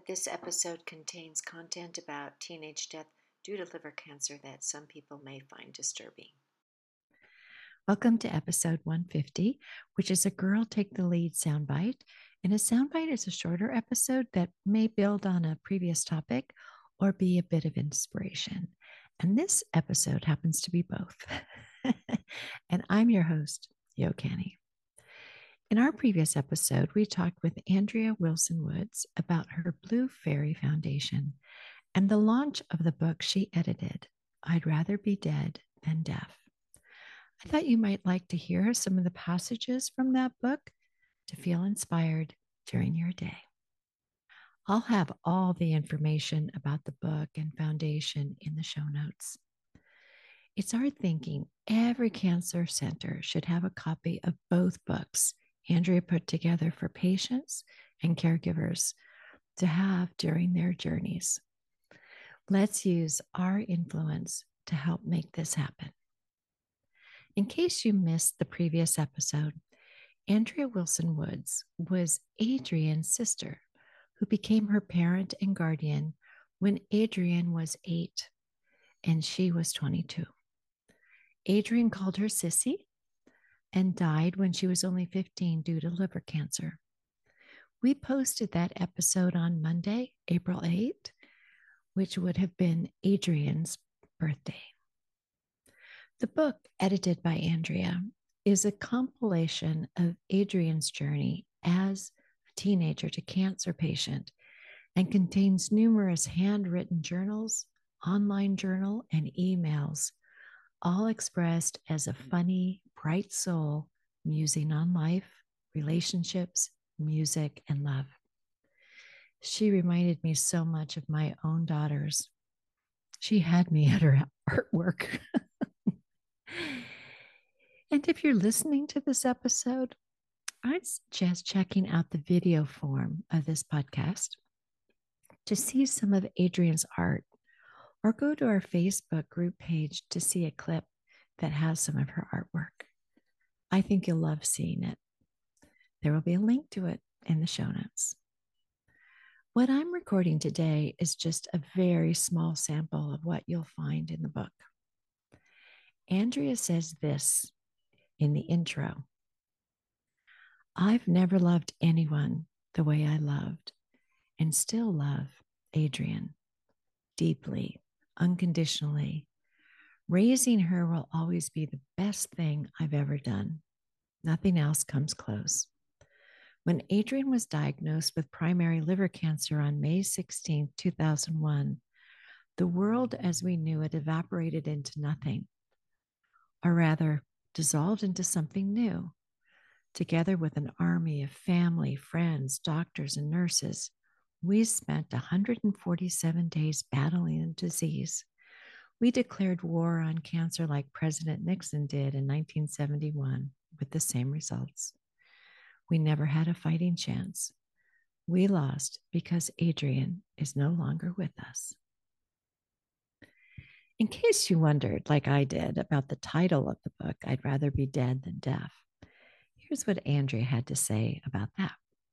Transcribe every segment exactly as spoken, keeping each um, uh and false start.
This episode contains content about teenage death due to liver cancer that some people may find disturbing. Welcome to episode one fifty, which is a Girl Take the Lead soundbite. And a soundbite is a shorter episode that may build on a previous topic or be a bit of inspiration. And this episode happens to be both. And I'm your host, Yo Canny. In our previous episode, we talked with Andrea Wilson Woods about her Blue Fairy Foundation and the launch of the book she edited, I'd Rather Be Dead Than Deaf. I thought you might like to hear some of the passages from that book to feel inspired during your day. I'll have all the information about the book and foundation in the show notes. It's our thinking every cancer center should have a copy of both books Andrea put together for patients and caregivers to have during their journeys. Let's use our influence to help make this happen. In case you missed the previous episode, Andrea Wilson Woods was Adrian's sister, who became her parent and guardian when Adrian was eight and she was twenty-two. Adrian called her Sissy and died when she was only fifteen due to liver cancer. We posted that episode on Monday, April eighth, which would have been Adrian's birthday. The book, edited by Andrea, is a compilation of Adrian's journey as a teenager to cancer patient and contains numerous handwritten journals, online journal, and emails, all expressed as a funny, bright soul musing on life, relationships, music, and love. She reminded me so much of my own daughters. She had me at her artwork. And if you're listening to this episode, I'd suggest checking out the video form of this podcast to see some of Adrian's art, or go to our Facebook group page to see a clip that has some of her artwork. I think you'll love seeing it. There will be a link to it in the show notes. What I'm recording today is just a very small sample of what you'll find in the book. Andrea says this in the intro: I've never loved anyone the way I loved and still love Adrian deeply, unconditionally. Raising her will always be the best thing I've ever done. Nothing else comes close. When Adrian was diagnosed with primary liver cancer on May sixteenth, two thousand one, the world as we knew it evaporated into nothing, or rather dissolved into something new. Together with an army of family, friends, doctors, and nurses, we spent one hundred forty-seven days battling the disease. We declared war on cancer like President Nixon did in nineteen seventy-one, with the same results. We never had a fighting chance. We lost because Adrian is no longer with us. In case you wondered, like I did, about the title of the book, I'd Rather Be Dead Than Deaf, here's what Andrea had to say about that.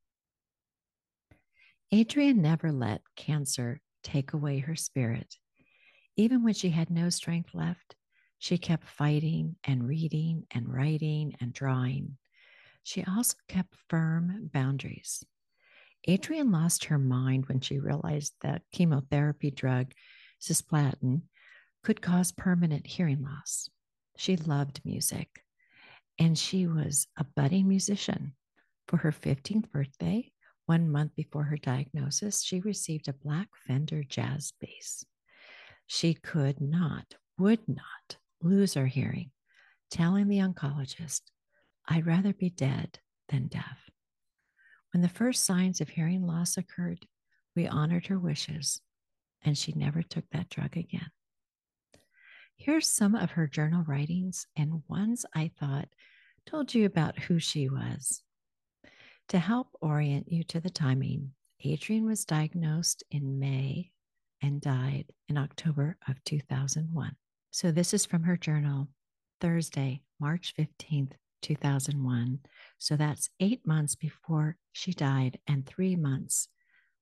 Adrian never let cancer take away her spirit. Even when she had no strength left, she kept fighting and reading and writing and drawing. She also kept firm boundaries. Adrian lost her mind when she realized that chemotherapy drug, cisplatin, could cause permanent hearing loss. She loved music, and she was a budding musician. For her fifteenth birthday, one month before her diagnosis, she received a black Fender jazz bass. She could not, would not lose her hearing, telling the oncologist, I'd rather be dead than deaf. When the first signs of hearing loss occurred, we honored her wishes, and she never took that drug again. Here's some of her journal writings and ones I thought told you about who she was. To help orient you to the timing, Adrian was diagnosed in May and died in October of two thousand one. So this is from her journal, Thursday, March fifteenth, two thousand one. So that's eight months before she died and three months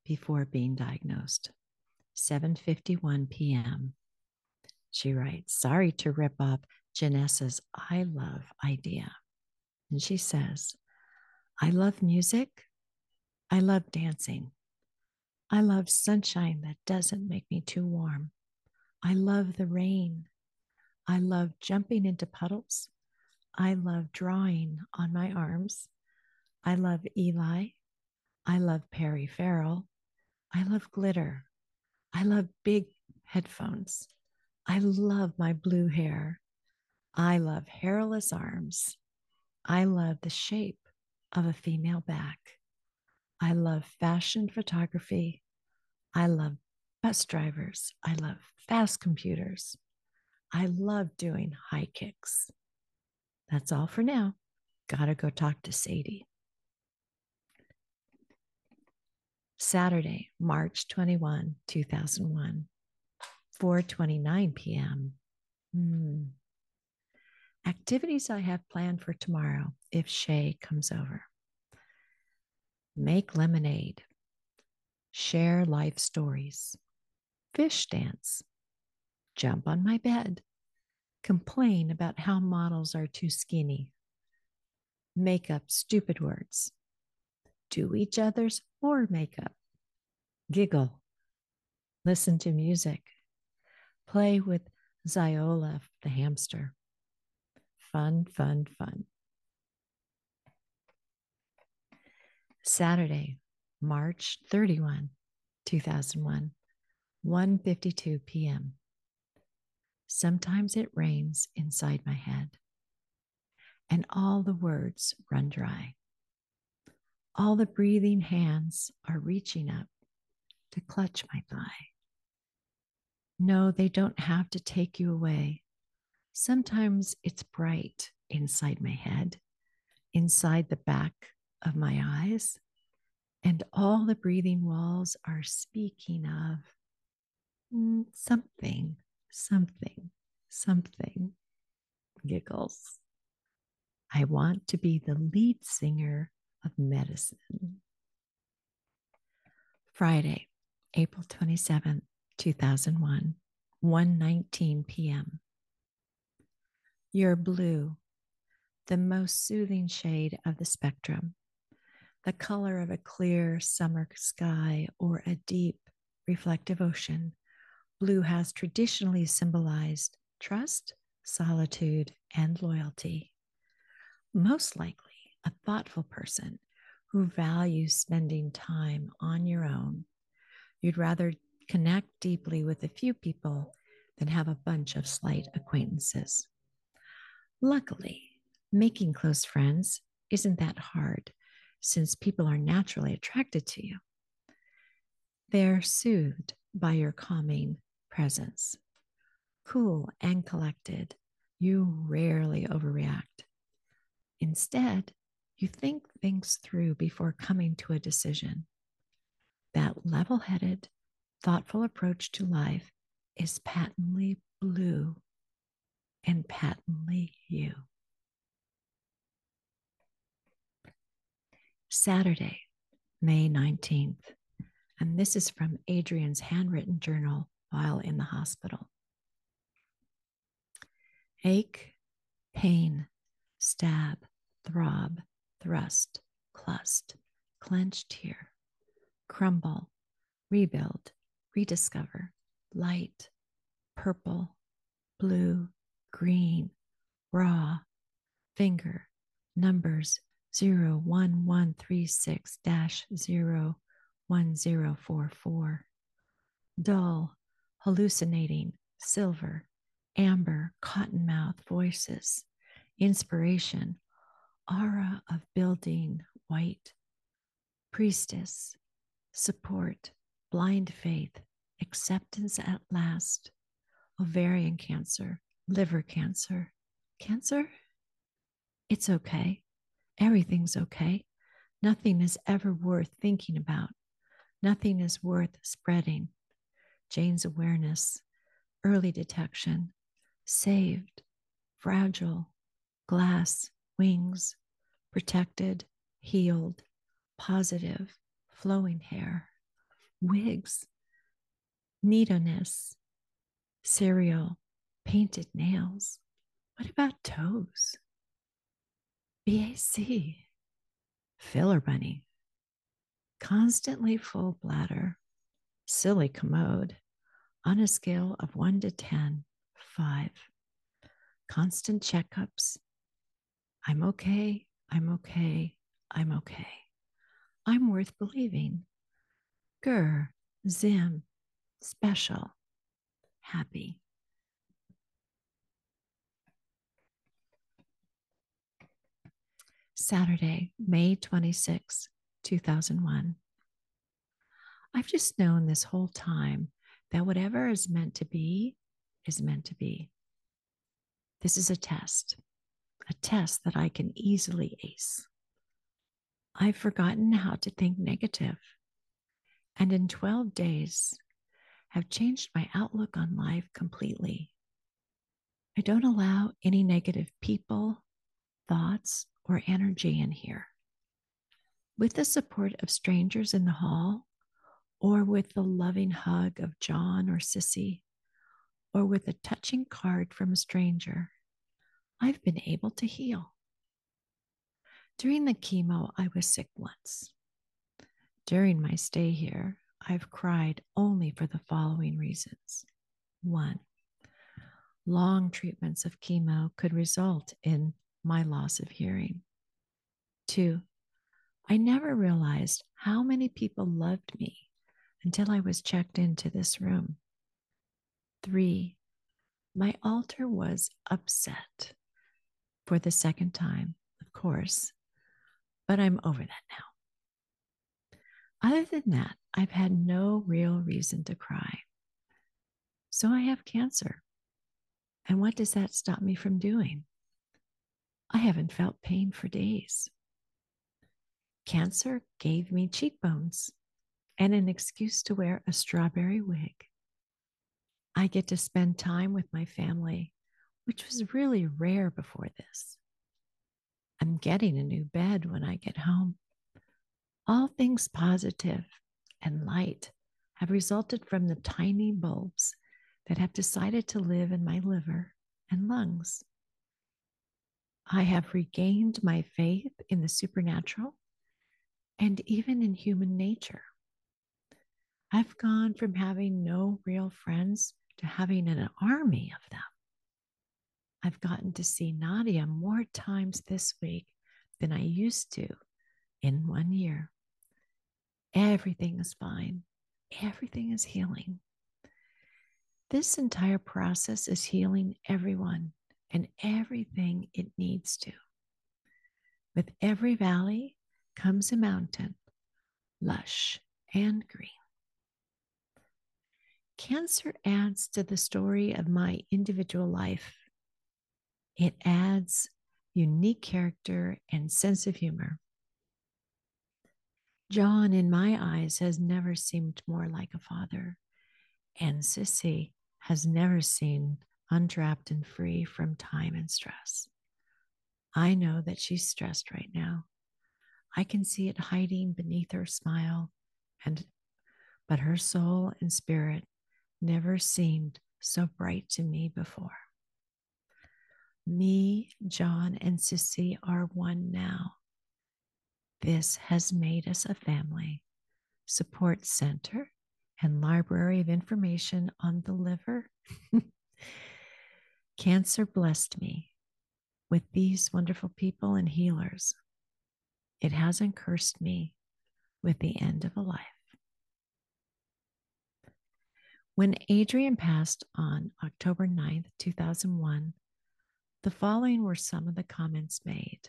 before being diagnosed. seven fifty-one p.m. She writes, sorry to rip off Janessa's I love idea. And she says, I love music. I love dancing. I love sunshine that doesn't make me too warm. I love the rain. I love jumping into puddles. I love drawing on my arms. I love Eli. I love Perry Farrell. I love glitter. I love big headphones. I love my blue hair. I love hairless arms. I love the shape of a female back. I love fashion photography. I love bus drivers. I love fast computers. I love doing high kicks. That's all for now. Gotta go talk to Sadie. Saturday, March twenty-first, two thousand one, four twenty-nine p.m. Hmm. Activities I have planned for tomorrow if Shay comes over. Make lemonade. Share life stories. Fish dance. Jump on my bed. Complain about how models are too skinny. Make up stupid words. Do each other's or makeup. Giggle. Listen to music. Play with Ziola the hamster. Fun, fun, fun. Saturday, March thirty-first, two thousand one, one fifty-two p.m. Sometimes it rains inside my head, and all the words run dry. All the breathing hands are reaching up to clutch my thigh. No, they don't have to take you away. Sometimes it's bright inside my head, inside the back of my eyes, and all the breathing walls are speaking of mm, something, something, something. Giggles. I want to be the lead singer of medicine. Friday, April twenty-seventh, two thousand one, one nineteen p.m. You're blue, the most soothing shade of the spectrum, the color of a clear summer sky or a deep reflective ocean. Blue has traditionally symbolized trust, solitude, and loyalty. Most likely a thoughtful person who values spending time on your own. You'd rather connect deeply with a few people than have a bunch of slight acquaintances. Luckily, making close friends isn't that hard since people are naturally attracted to you. They're soothed by your calming presence. Cool and collected, you rarely overreact. Instead, you think things through before coming to a decision. That level-headed, thoughtful approach to life is patently blue and patently you. Saturday, May nineteenth, and this is from Adrian's handwritten journal while in the hospital. Ache, pain, stab, throb, thrust, clust, clenched here, crumble, rebuild, rediscover, light, purple, blue, green, raw, finger, numbers zero one one three six dash zero one zero four four, dull, hallucinating, silver, amber, cottonmouth voices, inspiration, aura of building, white, priestess, support, blind faith, acceptance at last, ovarian cancer, liver cancer. Cancer? It's okay. Everything's okay. Nothing is ever worth thinking about. Nothing is worth spreading. Jane's awareness, early detection, saved, fragile, glass, wings, protected, healed, positive, flowing hair, wigs, needleness, cereal, painted nails. What about toes? B A C, filler bunny, constantly full bladder, silly commode, on a scale of one to ten, five. Constant checkups. I'm okay, I'm okay, I'm okay. I'm worth believing. Grr, Zim, special, happy. Saturday, May twenty-sixth, two thousand one. I've just known this whole time that whatever is meant to be is meant to be. This is a test, a test that I can easily ace. I've forgotten how to think negative, and in twelve days have changed my outlook on life completely. I don't allow any negative people, thoughts, or energy in here. With the support of strangers in the hall, or with the loving hug of John or Sissy, or with a touching card from a stranger, I've been able to heal. During the chemo, I was sick once. During my stay here, I've cried only for the following reasons. One, long treatments of chemo could result in my loss of hearing. Two, I never realized how many people loved me until I was checked into this room. Three, my altar was upset for the second time, of course, but I'm over that now. Other than that, I've had no real reason to cry. So I have cancer. And what does that stop me from doing? I haven't felt pain for days. Cancer gave me cheekbones and an excuse to wear a strawberry wig. I get to spend time with my family, which was really rare before this. I'm getting a new bed when I get home. All things positive and light have resulted from the tiny bulbs that have decided to live in my liver and lungs. I have regained my faith in the supernatural and even in human nature. I've gone from having no real friends to having an army of them. I've gotten to see Nadia more times this week than I used to in one year. Everything is fine. Everything is healing. This entire process is healing everyone and everything it needs to. With every valley comes a mountain, lush and green. Cancer adds to the story of my individual life. It adds unique character and sense of humor. John, in my eyes, has never seemed more like a father, and Sissy has never seemed untrapped and free from time and stress. I know that she's stressed right now. I can see it hiding beneath her smile, and but her soul and spirit never seemed so bright to me before. Me, John, and Sissy are one now. This has made us a family, support center, and library of information on the liver. Cancer blessed me with these wonderful people and healers. It hasn't cursed me with the end of a life. When Adrian passed on October ninth, two thousand one, the following were some of the comments made.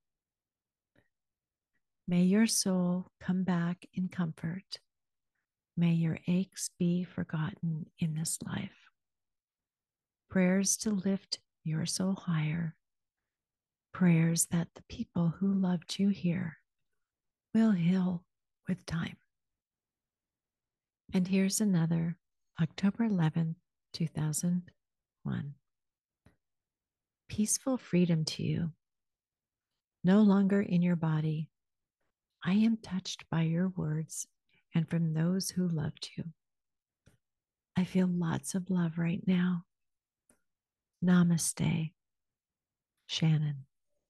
May your soul come back in comfort. May your aches be forgotten in this life. Prayers to lift your soul higher. Prayers that the people who loved you here will heal with time. And here's another, October eleventh, two thousand one. Peaceful freedom to you. No longer in your body. I am touched by your words and from those who loved you. I feel lots of love right now. Namaste, Shannon.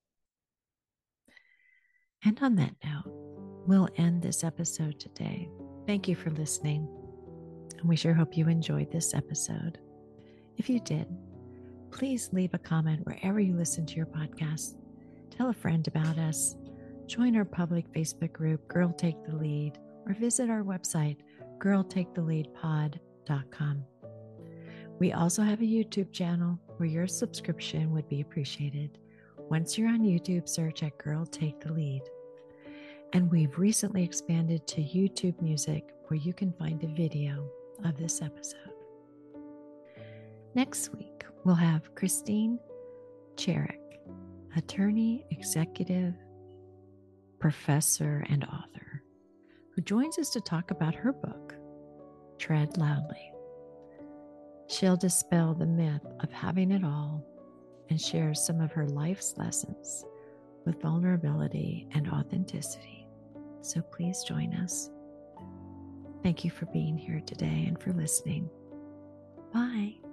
And on that note, we'll end this episode today. Thank you for listening, and we sure hope you enjoyed this episode. If you did, please leave a comment wherever you listen to your podcast. Tell a friend about us. Join our public Facebook group, Girl Take the Lead, or visit our website, girl take the lead pod dot com. We also have a YouTube channel where your subscription would be appreciated. Once you're on YouTube, search at Girl Take the Lead. And we've recently expanded to YouTube Music, where you can find a video of this episode. Next week, we'll have Christine Cherrick, attorney, executive, professor, and author, who joins us to talk about her book, Tread Loudly. She'll dispel the myth of having it all and share some of her life's lessons with vulnerability and authenticity. So please join us. Thank you for being here today and for listening. Bye.